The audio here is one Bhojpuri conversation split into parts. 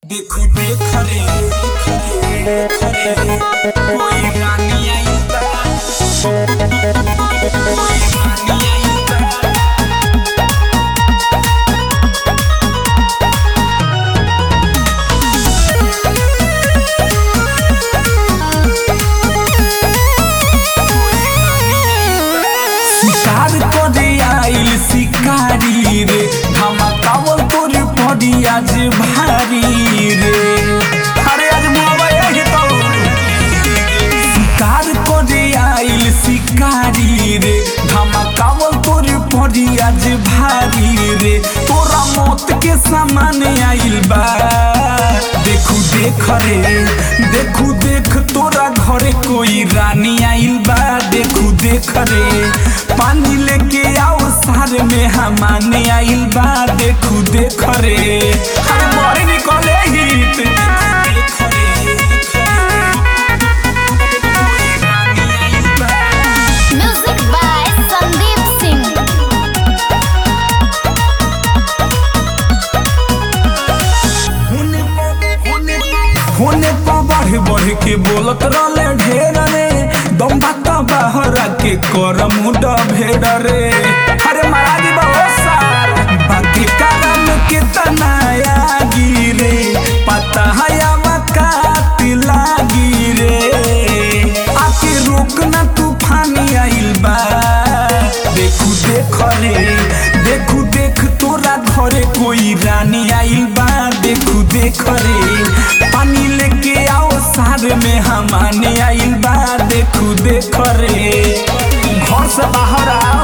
देखो देख रे कोई रानी आई बा, कोई रानी आई बा। शिकार करे आइल शिकारी रे, धमाकावल तोर पड़ी आज भारी रे। अरे आज मोबाइल तो शिकार करे आइल शिकारी रे, धमाकावल तोर पड़ी आज भारी रे। तोरा मौत के सामान आइल बा, देखू देख रे, देखू देख तोरा घरे कोई रानी आइल बा। देखू देख रे, पानी लेके आओ सार में हमाने आइल बा। देखू देख रे, अरे बड़े निकले हिट। देख रे, कोई रानी आइल बा। Music by Sandeep Singh. होने पर बढ़ बढ़ के बोलत रहले ढेर रे, दम बात बाहर के कर मुंडा भेड़ रे। अरे महाराज बहुत सार बाकी कारण के तनाया गिरे, पता है वकात लागी रे। आके रोकना तूफानी आइल बा। देखू देख रे, देखू देख तोरा घरे कोई रानी आइल बा। देखू देख रे, पानी लेके आओ सार में हमाने आइल बा। देखू देख रे, घर से बाहर आओ।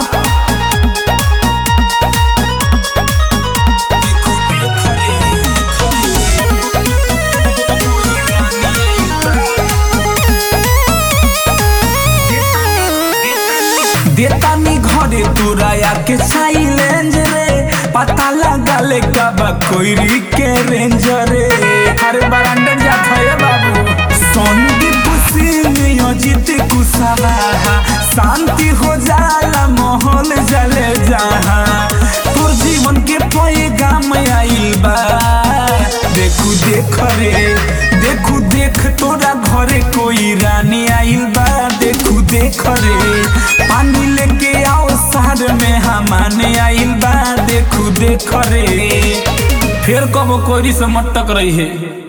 देखू देख रे, कोई रानी आइल बा। देतानी घरे तोरा आके साइलेंज रे, पता लगा ले कब कोई के रेंज रे। अरे बरांडर जात है बाबू, संदीप सिंह अजित कुशवाहा, शांति हो जाला माहौल जले जहाँ। तोर जीवन के पैगाम आइल बा। देखू देख रे, देखू देख तोरा घरे कोई रानी आइल बा। देखू देख रे, पानी लेके आओ सार में हमाने आइल बा। देखू देख रे, फिर कब कोई से मत टक रही है।